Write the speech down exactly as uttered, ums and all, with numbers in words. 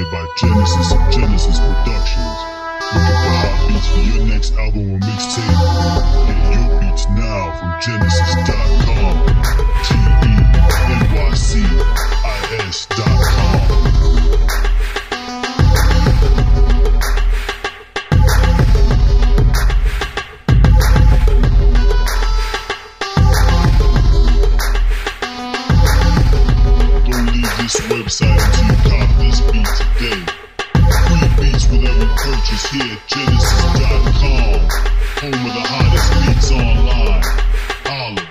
presented by Genesis and Genesis Productions. Looking for hot beats for your next album or mixtape? Get your beats now from Genesis dot com. G E N Y C I S dot com. This website until you cop this beat today. Free beats with every purchase here at Genesis dot com. Home of the hottest beats online. Holla.